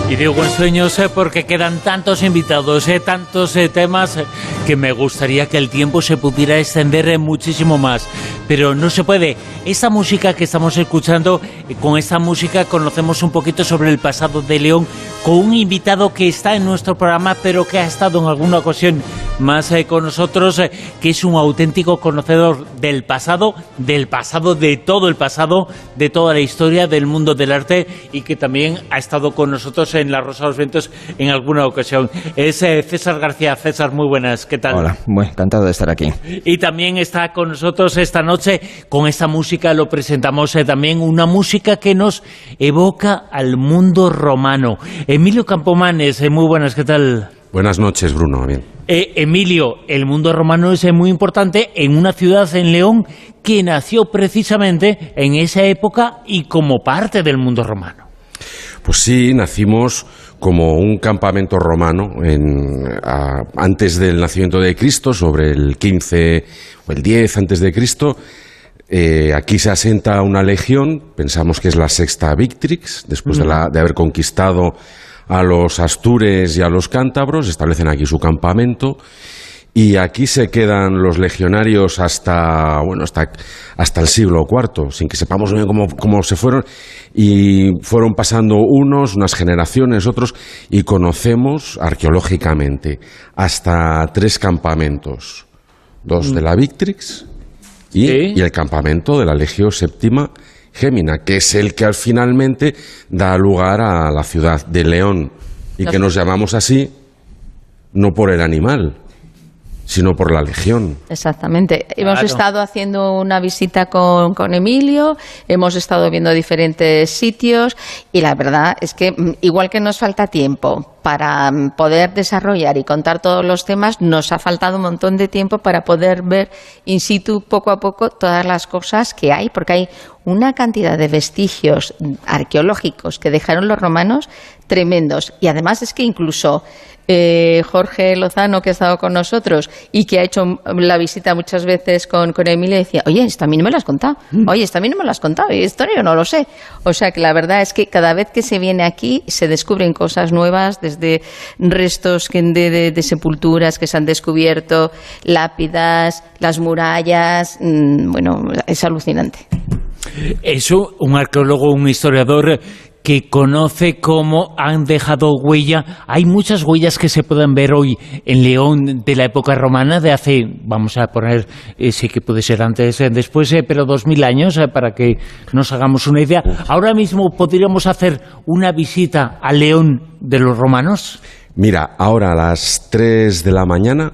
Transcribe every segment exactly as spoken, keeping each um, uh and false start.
Y digo en sueños eh, porque quedan tantos invitados, eh, tantos eh, temas eh, que me gustaría que el tiempo se pudiera extender eh, muchísimo más. Pero no se puede. Esta música que estamos escuchando, eh, con esta música conocemos un poquito sobre el pasado de León, con un invitado que está en nuestro programa, pero que ha estado en alguna ocasión más eh, con nosotros, eh, que es un auténtico conocedor del pasado, del pasado, de todo el pasado, de toda la historia del mundo del arte, y que también ha estado con nosotros en La Rosa de los Vientos en alguna ocasión. Es eh, César García. César, muy buenas, ¿qué tal? Hola, muy encantado de estar aquí. Y también está con nosotros esta noche, con esta música lo presentamos eh, también, una música que nos evoca al mundo romano. Emilio Campomanes, eh, muy buenas, ¿qué tal? Buenas noches, Bruno. Bien. Eh, Emilio, el mundo romano es eh, muy importante en una ciudad, en León, que nació precisamente en esa época y como parte del mundo romano. Pues sí, nacimos como un campamento romano en, a, antes del nacimiento de Cristo, sobre el quince o el diez antes de Cristo. Eh, aquí se asenta una legión, pensamos que es la sexta Victrix, después mm. de, la, de haber conquistado a los astures y a los cántabros, establecen aquí su campamento. Y aquí se quedan los legionarios hasta bueno hasta, hasta el siglo cuarto, sin que sepamos bien cómo, cómo se fueron, y fueron pasando unos, unas generaciones, otros, y conocemos arqueológicamente hasta tres campamentos, dos de la Victrix y, ¿Sí? y el campamento de la Legio Séptima Gémina, que es el que al finalmente da lugar a la ciudad de León, y que nos llamamos así no por el animal, sino por la legión. Exactamente. Hemos Claro. estado haciendo una visita con, con Emilio, hemos estado viendo diferentes sitios, y la verdad es que igual que nos falta tiempo para poder desarrollar y contar todos los temas, nos ha faltado un montón de tiempo para poder ver in situ poco a poco todas las cosas que hay, porque hay una cantidad de vestigios arqueológicos que dejaron los romanos tremendos. Y además es que incluso eh, Jorge Lozano, que ha estado con nosotros y que ha hecho la visita muchas veces con, con Emilio, decía, oye, esto a mí no me lo has contado, oye, esto a mí no me lo has contado, y esto yo no lo sé. O sea que la verdad es que cada vez que se viene aquí se descubren cosas nuevas, desde restos que de, de, de sepulturas que se han descubierto, lápidas, las murallas, mmm, bueno, es alucinante. Eso, un arqueólogo, un historiador que conoce cómo han dejado huella. Hay muchas huellas que se pueden ver hoy en León de la época romana, de hace, vamos a poner, eh, sí que puede ser antes, eh, después, eh, pero dos mil años, eh, para que nos hagamos una idea. Ahora mismo podríamos hacer una visita a León de los romanos. Mira, ahora a las tres de la mañana...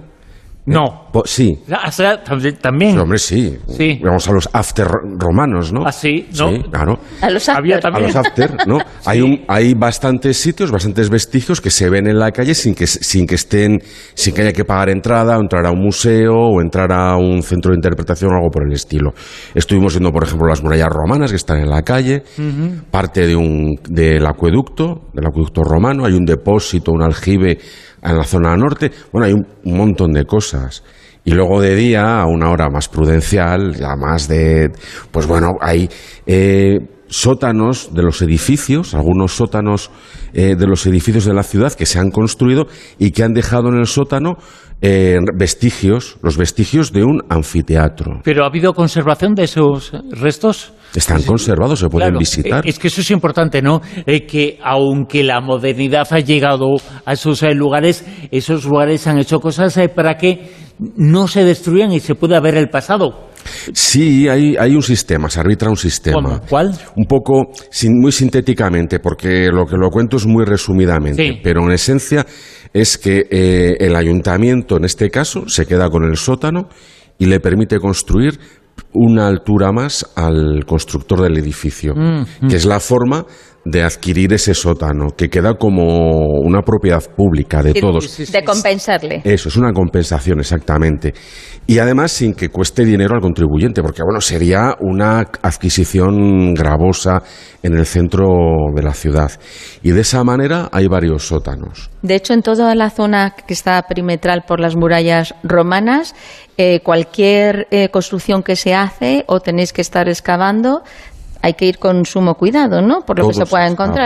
No. Eh, sí. O sea, también. Sí, hombre, sí. Sí. Vamos a los after romanos, ¿no? ¿Ah, sí? ¿No? Sí, claro. A los after. A los after, ¿no? Sí. Hay un, hay bastantes sitios, bastantes vestigios que se ven en la calle sin que, sin que estén, sin que haya que pagar entrada, o entrar a un museo, o entrar a un centro de interpretación o algo por el estilo. Estuvimos viendo, por ejemplo, las murallas romanas que están en la calle, uh-huh. parte de un, del acueducto, del acueducto romano, hay un depósito, un aljibe en la zona norte. Bueno, hay un, un montón de cosas. Y luego de día, a una hora más prudencial, ya más de... Pues bueno, hay eh, sótanos de los edificios, algunos sótanos eh, de los edificios de la ciudad que se han construido y que han dejado en el sótano eh, vestigios, los vestigios de un anfiteatro. ¿Pero ha habido conservación de esos restos? Están sí, conservados, se pueden claro, visitar. Es que eso es importante, ¿no? Eh, que aunque la modernidad ha llegado a esos eh, lugares, esos lugares han hecho cosas eh, para que no se destruyan y se pueda ver el pasado. Sí, hay, hay un sistema, se arbitra un sistema. ¿Cómo? ¿Cuál? Un poco, sin, muy sintéticamente, porque lo que lo cuento es muy resumidamente, sí. Pero en esencia es que eh, el ayuntamiento, en este caso, se queda con el sótano y le permite construir una altura más al constructor del edificio, mm, mm. que es la forma de adquirir ese sótano, que queda como una propiedad pública de todos. De compensarle. Eso, es una compensación, exactamente. Y además sin que cueste dinero al contribuyente, porque bueno, sería una adquisición gravosa en el centro de la ciudad. Y de esa manera hay varios sótanos. De hecho, en toda la zona que está perimetral por las murallas romanas, eh, cualquier eh, construcción que se hace o tenéis que estar excavando, hay que ir con sumo cuidado, ¿no? Por lo Todos, que se pueda encontrar.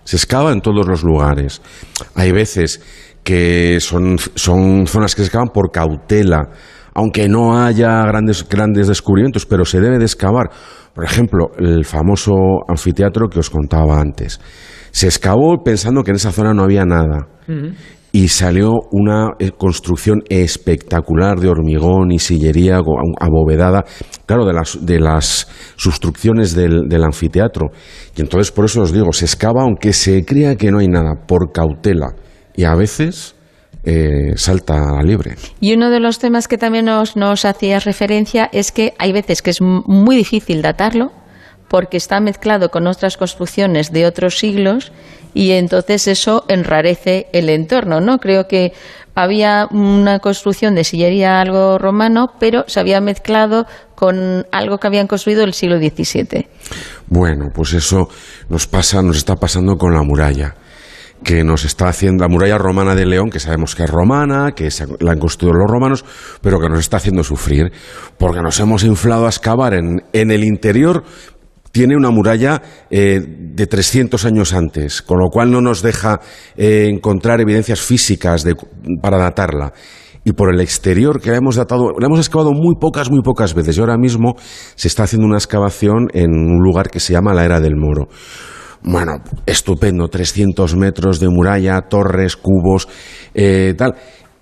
Se excava en todos los lugares. Hay veces que son, son zonas que se excavan por cautela, aunque no haya grandes, grandes descubrimientos, pero se debe de excavar. Por ejemplo, el famoso anfiteatro que os contaba antes. Se excavó pensando que en esa zona no había nada. Uh-huh. Y salió una construcción espectacular de hormigón y sillería abovedada, claro, de las, de las substrucciones del, del anfiteatro. Y entonces, por eso os digo, se excava aunque se crea que no hay nada, por cautela. Y a veces eh, salta a la liebre. Y uno de los temas que también nos, nos hacías referencia es que hay veces que es muy difícil datarlo, porque está mezclado con otras construcciones de otros siglos y entonces eso enrarece el entorno, ¿no? Creo que había una construcción de sillería algo romano, pero se había mezclado con algo que habían construido el siglo diecisiete. Bueno, pues eso nos pasa, nos está pasando con la muralla, que nos está haciendo la muralla romana de León, que sabemos que es romana, que se, la han construido los romanos, pero que nos está haciendo sufrir, porque nos hemos inflado a excavar en, en el interior. Tiene una muralla eh, de trescientos años antes, con lo cual no nos deja eh, encontrar evidencias físicas de, para datarla. Y por el exterior, que la hemos datado, la hemos excavado muy pocas, muy pocas veces. Y ahora mismo se está haciendo una excavación en un lugar que se llama la Era del Moro. Bueno, estupendo, trescientos metros de muralla, torres, cubos, eh, tal.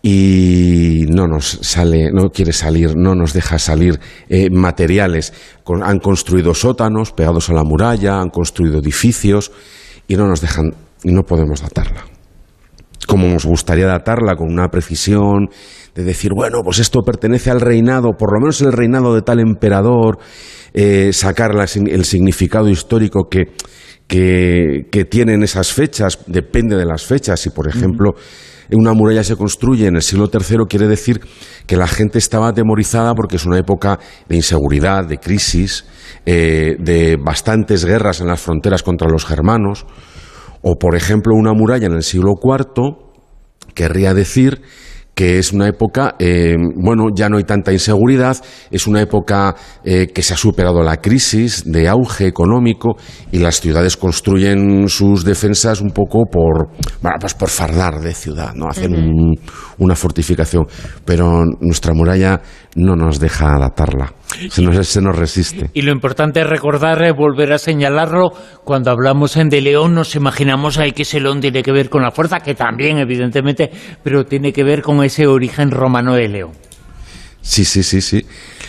Y no nos sale, no quiere salir, no nos deja salir eh, materiales. Con, han construido sótanos pegados a la muralla, han construido edificios y no nos dejan, y no podemos datarla. Como nos gustaría datarla con una precisión de decir, bueno, pues esto pertenece al reinado, por lo menos el reinado de tal emperador, eh, sacar la, el significado histórico que, que, que tienen esas fechas, depende de las fechas. Si, por ejemplo, una muralla se construye en el siglo tercero, quiere decir que la gente estaba atemorizada porque es una época de inseguridad, de crisis, eh, de bastantes guerras en las fronteras contra los germanos. O, por ejemplo, una muralla en el siglo cuarto querría decir que es una época, eh, bueno, ya no hay tanta inseguridad, es una época eh, que se ha superado la crisis de auge económico y las ciudades construyen sus defensas un poco por, bueno, pues por fardar de ciudad, ¿no? Hacen uh-huh. un, una fortificación, pero nuestra muralla no nos deja datarla, se nos, se nos resiste. Y lo importante es recordar, eh, volver a señalarlo, cuando hablamos en de León nos imaginamos ahí que ese león tiene que ver con la fuerza, que también evidentemente, pero tiene que ver con ese origen romano de León. Sí, sí, sí, sí.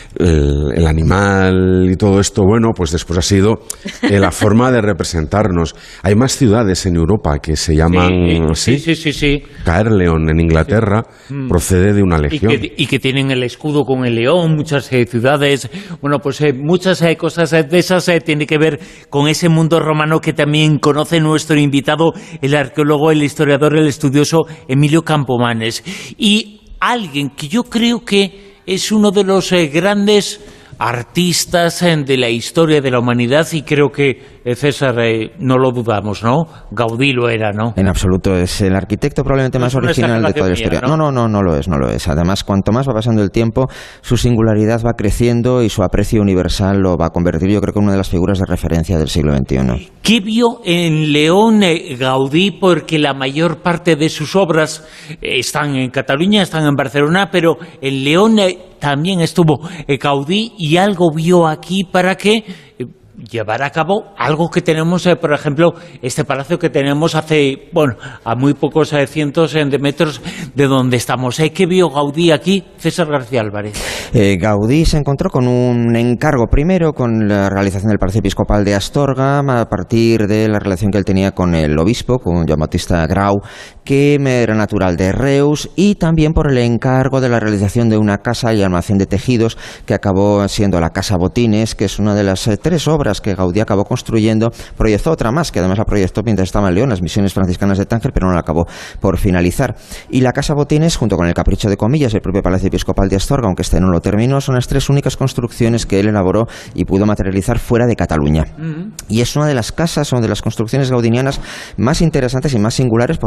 El, el animal y todo esto, bueno, pues después ha sido eh, la forma de representarnos. Hay más ciudades en Europa que se llaman sí, sí, sí, sí, sí. Caerleon en Inglaterra sí. procede de una legión. Y que, y que tienen el escudo con el león, muchas eh, ciudades. Bueno, pues eh, muchas eh, cosas eh, de esas eh, tienen que ver con ese mundo romano que también conoce nuestro invitado, el arqueólogo, el historiador, el estudioso Emilio Campomanes. Y alguien que yo creo que es uno de los eh, grandes artistas eh, de la historia de la humanidad y creo que eh, César, eh, no lo dudamos, ¿no? Gaudí lo era, ¿no? En absoluto, es el arquitecto probablemente más original de toda la historia. Mía, ¿no? no, no, no, no lo es, no lo es. Además, cuanto más va pasando el tiempo, su singularidad va creciendo y su aprecio universal lo va a convertir, yo creo que en una de las figuras de referencia del siglo veintiuno. ¿Qué vio en León eh, Gaudí? Porque la mayor parte de sus obras eh, están en Cataluña, están en Barcelona, pero en León eh, también estuvo eh, Gaudí y algo vio aquí para que eh, llevar a cabo algo que tenemos, eh, por ejemplo, este palacio que tenemos hace, bueno, a muy pocos eh, cientos eh, de metros de donde estamos. Eh, ¿Qué vio Gaudí aquí? César García Álvarez. Eh, Gaudí se encontró con un encargo primero con la realización del Palacio Episcopal de Astorga a partir de la relación que él tenía con el obispo, con Joan Bautista Grau, que era natural de Reus, y también por el encargo de la realización de una casa y almacén de tejidos que acabó siendo la Casa Botines, que es una de las eh, tres obras que Gaudí acabó construyendo. Proyectó otra más, que además la proyectó mientras estaba en León, las Misiones Franciscanas de Tánger, pero no la acabó por finalizar. Y la Casa Botines, junto con el Capricho de Comillas, el propio Palacio Episcopal de Astorga, aunque este no lo terminó, son las tres únicas construcciones que él elaboró y pudo materializar fuera de Cataluña. Uh-huh. Y es una de las casas, una de las construcciones gaudinianas más interesantes y más singulares por muchos motivos.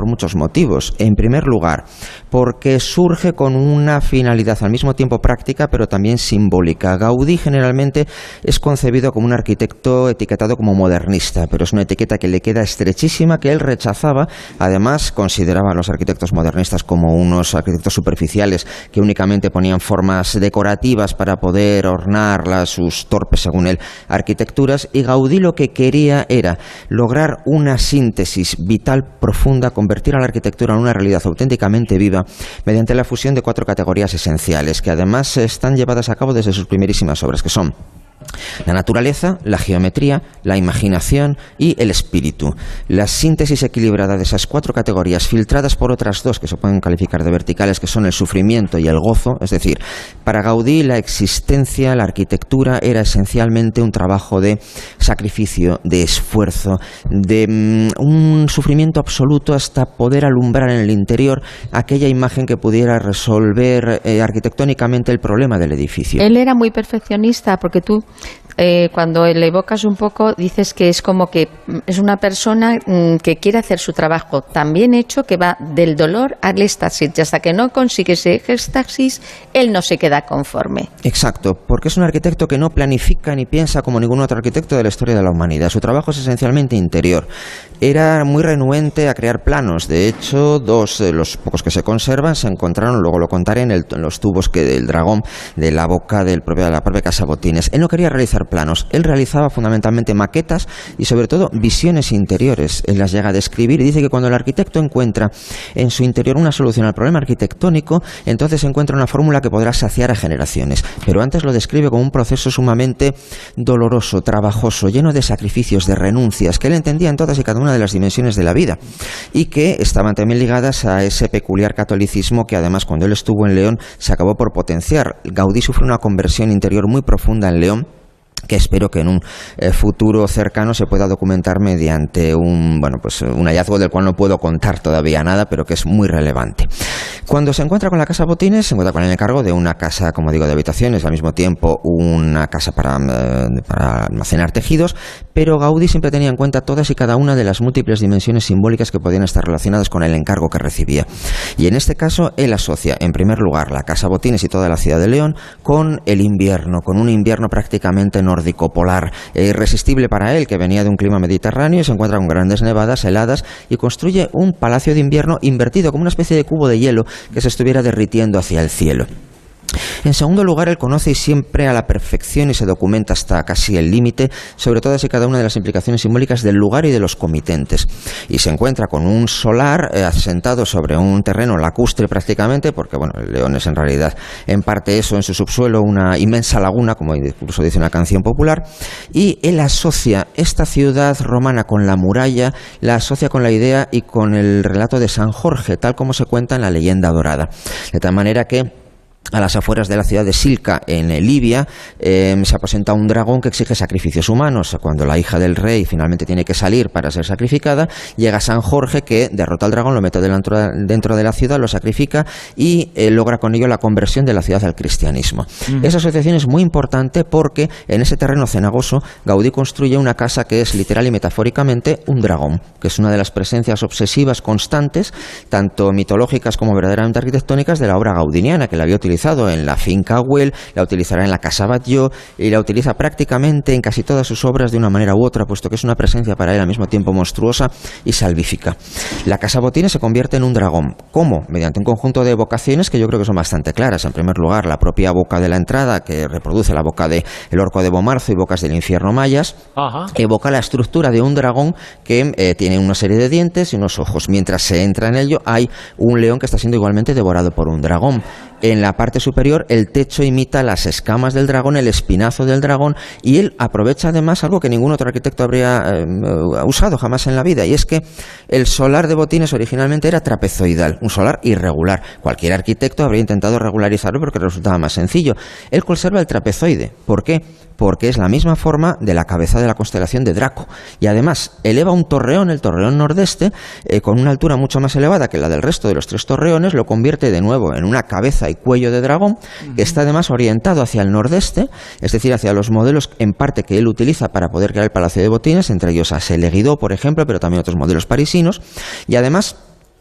motivos. En primer lugar, porque surge con una finalidad al mismo tiempo práctica, pero también simbólica. Gaudí generalmente es concebido como un arquitecto etiquetado como modernista, pero es una etiqueta que le queda estrechísima, que él rechazaba. Además, consideraba a los arquitectos modernistas como unos arquitectos superficiales que únicamente ponían formas decorativas para poder ornar las, sus torpes, según él, arquitecturas. Y Gaudí lo que quería era lograr una síntesis vital profunda, convertir a la arquitectura en una realidad auténticamente viva mediante la fusión de cuatro categorías esenciales que además están llevadas a cabo desde sus primerísimas obras, que son la naturaleza, la geometría, la imaginación y el espíritu. La síntesis equilibrada de esas cuatro categorías, filtradas por otras dos que se pueden calificar de verticales, que son el sufrimiento y el gozo. Es decir, para Gaudí la existencia, la arquitectura era esencialmente un trabajo de sacrificio, de esfuerzo, de um, un sufrimiento absoluto hasta poder alumbrar en el interior aquella imagen que pudiera resolver eh, arquitectónicamente el problema del edificio. Él era muy perfeccionista, porque tú Eh, cuando le evocas un poco, dices que es como que es una persona mm, que quiere hacer su trabajo tan bien hecho que va del dolor al éxtasis, y hasta que no consigue ese éxtasis, él no se queda conforme. Exacto, porque es un arquitecto que no planifica ni piensa como ningún otro arquitecto de la historia de la humanidad. Su trabajo es esencialmente interior. Era muy renuente a crear planos. De hecho, dos de los pocos que se conservan se encontraron, luego lo contaré, en, el, en los tubos que del dragón de la boca del propio, de la propia Casa Botines. Él no quería realizar planos, él realizaba fundamentalmente maquetas y sobre todo visiones interiores. Él las llega a describir y dice que cuando el arquitecto encuentra en su interior una solución al problema arquitectónico, entonces encuentra una fórmula que podrá saciar a generaciones. Pero antes lo describe como un proceso sumamente doloroso, trabajoso, lleno de sacrificios, de renuncias, que él entendía en todas y cada una de las dimensiones de la vida y que estaban también ligadas a ese peculiar catolicismo que además cuando él estuvo en León se acabó por potenciar. Gaudí sufrió una conversión interior muy profunda en León, que espero que en un eh, futuro cercano se pueda documentar mediante un, bueno, pues un hallazgo del cual no puedo contar todavía nada, pero que es muy relevante. Cuando se encuentra con la Casa Botines, se encuentra con el encargo de una casa, como digo, de habitaciones, al mismo tiempo una casa para, eh, para almacenar tejidos, pero Gaudí siempre tenía en cuenta todas y cada una de las múltiples dimensiones simbólicas que podían estar relacionadas con el encargo que recibía. Y en este caso, él asocia, en primer lugar, la Casa Botines y toda la ciudad de León con el invierno, con un invierno prácticamente nórdico polar, eh, irresistible para él, que venía de un clima mediterráneo y se encuentra con grandes nevadas, heladas, y construye un palacio de invierno invertido como una especie de cubo de hielo que se estuviera derritiendo hacia el cielo. En segundo lugar, él conoce siempre a la perfección y se documenta hasta casi el límite sobre todas y cada una de las implicaciones simbólicas del lugar y de los comitentes. Y se encuentra con un solar eh, asentado sobre un terreno lacustre prácticamente, porque bueno, el León es en realidad en parte eso, en su subsuelo una inmensa laguna, como incluso dice una canción popular, y él asocia esta ciudad romana con la muralla, la asocia con la idea y con el relato de San Jorge, tal como se cuenta en la leyenda dorada. De tal manera que a las afueras de la ciudad de Silca, en Libia, eh, se aposenta un dragón que exige sacrificios humanos. Cuando la hija del rey finalmente tiene que salir para ser sacrificada, llega San Jorge, que derrota al dragón, lo mete dentro, dentro de la ciudad, lo sacrifica y eh, logra con ello la conversión de la ciudad al cristianismo. Mm. Esa asociación es muy importante porque en ese terreno cenagoso Gaudí construye una casa que es literal y metafóricamente un dragón, que es una de las presencias obsesivas constantes, tanto mitológicas como verdaderamente arquitectónicas, de la obra gaudiniana, que la había utilizado en la finca Güell, la utilizará en la Casa Batlló y la utiliza prácticamente en casi todas sus obras de una manera u otra, puesto que es una presencia para él al mismo tiempo monstruosa y salvífica. La Casa Botines se convierte en un dragón. ¿Cómo? Mediante un conjunto de evocaciones que yo creo que son bastante claras. En primer lugar, la propia boca de la entrada, que reproduce la boca de el Orco de Bomarzo y bocas del infierno mayas, Ajá. evoca la estructura de un dragón que eh, tiene una serie de dientes y unos ojos. Mientras se entra en ello, hay un león que está siendo igualmente devorado por un dragón. En la parte superior, el techo imita las escamas del dragón, el espinazo del dragón, y él aprovecha además algo que ningún otro arquitecto habría eh, usado jamás en la vida, y es que el solar de Botines originalmente era trapezoidal, un solar irregular. Cualquier arquitecto habría intentado regularizarlo porque resultaba más sencillo. Él conserva el trapezoide. ¿Por qué? Porque es la misma forma de la cabeza de la constelación de Draco. Y además eleva un torreón, el torreón nordeste, eh, con una altura mucho más elevada que la del resto de los tres torreones, lo convierte de nuevo en una cabeza y cuello de dragón, uh-huh. que está además orientado hacia el nordeste, es decir, hacia los modelos en parte que él utiliza para poder crear el Palacio de Botines, entre ellos a Seleguidó, por ejemplo, pero también otros modelos parisinos, y además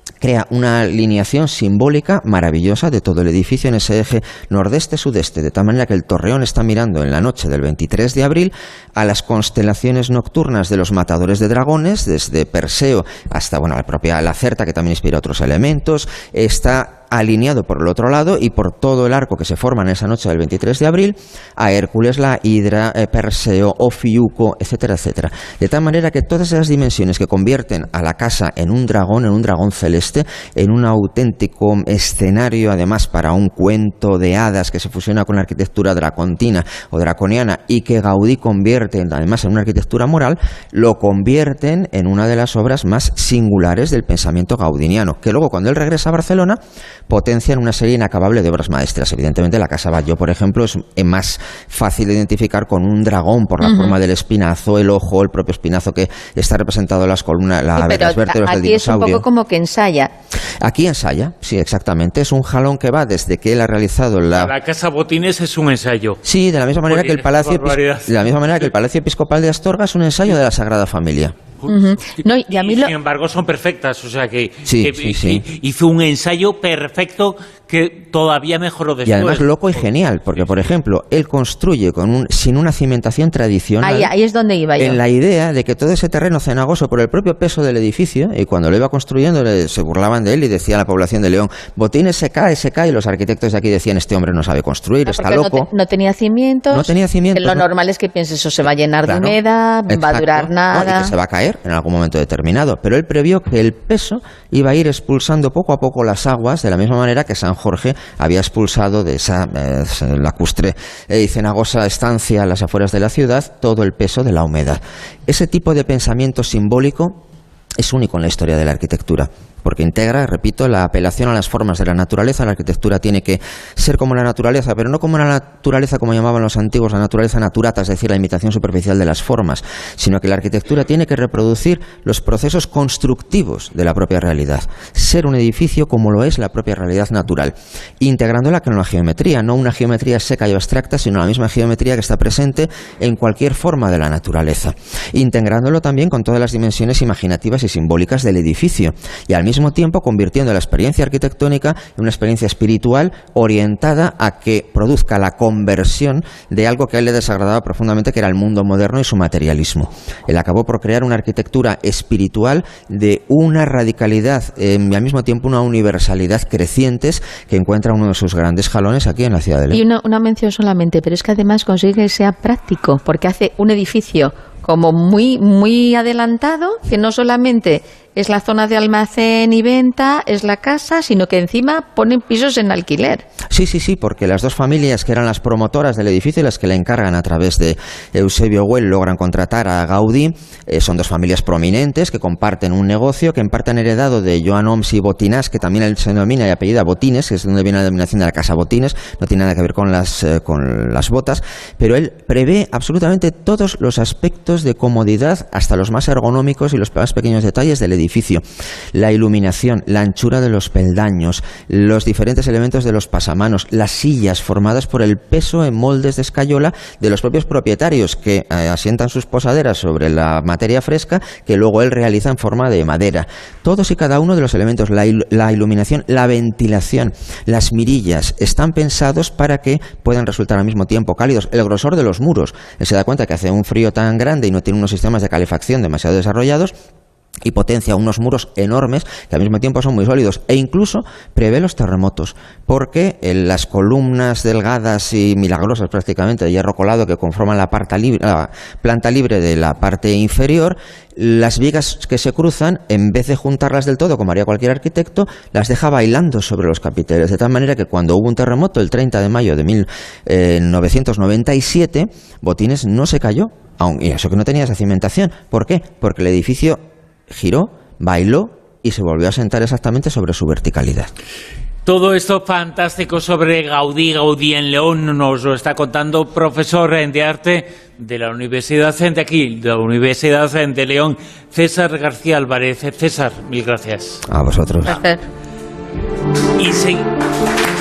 crea una alineación simbólica maravillosa de todo el edificio en ese eje nordeste-sudeste, de tal manera que el torreón está mirando en la noche del veintitrés de abril a las constelaciones nocturnas de los matadores de dragones, desde Perseo hasta bueno, la propia Lacerta, que también inspira otros elementos. Está alineado por el otro lado y por todo el arco que se forma en esa noche del veintitrés de abril a Hércules, la Hidra, eh, Perseo, Ofiuco, etcétera, etcétera. De tal manera que todas esas dimensiones que convierten a la casa en un dragón, en un dragón celeste, en un auténtico escenario, además para un cuento de hadas que se fusiona con la arquitectura dracontina o draconiana y que Gaudí convierte además en una arquitectura moral, lo convierten en una de las obras más singulares del pensamiento gaudiniano, que luego cuando él regresa a Barcelona potencian una serie inacabable de obras maestras. Evidentemente la Casa Batlló, por ejemplo, es más fácil de identificar con un dragón por la uh-huh. forma del espinazo, el ojo, el propio espinazo que está representado en las columnas, la, sí, las vértebras del dinosaurio. Aquí es un poco como que ensaya. Aquí ensaya, sí, exactamente. Es un jalón que va desde que él ha realizado la... La Casa Botines es un ensayo. Sí, de la misma manera que el Palacio de la misma manera que el Palacio Episcopal de Astorga es un ensayo de la Sagrada Familia. Uh-huh. No, y, a mí y lo... sin embargo son perfectas, o sea que, sí, que sí, sí. hizo un ensayo perfecto que todavía mejoró después. Y además loco y genial, porque por ejemplo, él construye con un, sin una cimentación tradicional. Ahí, ahí es donde iba yo. En la idea de que todo ese terreno cenagoso por el propio peso del edificio, y cuando lo iba construyendo se burlaban de él y decía la población de León, Botines se cae, se cae, y los arquitectos de aquí decían, este hombre no sabe construir, no, está loco. No, te, no tenía cimientos. No tenía cimientos. Lo no. normal es que pienses, eso se va a llenar claro, de humedad, exacto, va a durar nada. No, y que se va a caer en algún momento determinado. Pero él previó que el peso iba a ir expulsando poco a poco las aguas, de la misma manera que San Jorge había expulsado de esa eh, lacustre eh, y cenagosa estancia a las afueras de la ciudad todo el peso de la humedad. Ese tipo de pensamiento simbólico es único en la historia de la arquitectura, porque integra, repito, la apelación a las formas de la naturaleza. La arquitectura tiene que ser como la naturaleza, pero no como la naturaleza como llamaban los antiguos, la naturaleza naturata, es decir, la imitación superficial de las formas, sino que la arquitectura tiene que reproducir los procesos constructivos de la propia realidad, ser un edificio como lo es la propia realidad natural, integrándola con la geometría, no una geometría seca y abstracta, sino la misma geometría que está presente en cualquier forma de la naturaleza, integrándolo también con todas las dimensiones imaginativas y simbólicas del edificio, y al mismo tiempo convirtiendo la experiencia arquitectónica en una experiencia espiritual orientada a que produzca la conversión de algo que a él le desagradaba profundamente, que era el mundo moderno y su materialismo. Él acabó por crear una arquitectura espiritual de una radicalidad eh, y al mismo tiempo una universalidad crecientes que encuentra uno de sus grandes jalones aquí en la ciudad de León. Y una, una mención solamente, pero es que además consigue que sea práctico, porque hace un edificio como muy, muy adelantado, que no solamente es la zona de almacén y venta, es la casa, sino que encima ponen pisos en alquiler. Sí, sí, sí, porque las dos familias que eran las promotoras del edificio y las que le encargan a través de Eusebio Güell logran contratar a Gaudí, eh, son dos familias prominentes que comparten un negocio que en parte han heredado de Joan Oms y Botinás, que también él se denomina y apellida Botines, que es donde viene la denominación de la casa Botines, no tiene nada que ver con las, eh, con las botas, pero él prevé absolutamente todos los aspectos de comodidad, hasta los más ergonómicos y los más pequeños detalles del edificio. La iluminación, la anchura de los peldaños, los diferentes elementos de los pasamanos, las sillas formadas por el peso en moldes de escayola de los propios propietarios que eh, asientan sus posaderas sobre la materia fresca que luego él realiza en forma de madera. Todos y cada uno de los elementos, la, il- la iluminación, la ventilación, las mirillas, están pensados para que puedan resultar al mismo tiempo cálidos. El grosor de los muros, él se da cuenta que hace un frío tan grande y no tiene unos sistemas de calefacción demasiado desarrollados, y potencia unos muros enormes que al mismo tiempo son muy sólidos, e incluso prevé los terremotos, porque en las columnas delgadas y milagrosas prácticamente de hierro colado que conforman la, parta libre, la planta libre de la parte inferior, las vigas que se cruzan, en vez de juntarlas del todo como haría cualquier arquitecto, las deja bailando sobre los capiteles, de tal manera que cuando hubo un terremoto el treinta de mayo de mil novecientos noventa y siete, Botines no se cayó, aun, y eso que no tenía esa cimentación. ¿Por qué? Porque el edificio giró, bailó y se volvió a sentar exactamente sobre su verticalidad. Todo esto fantástico sobre Gaudí, Gaudí en León, nos lo está contando profesor de arte de la Universidad de aquí, de la Universidad de León, César García Álvarez. César, mil gracias. A vosotros. Gracias. Y sí.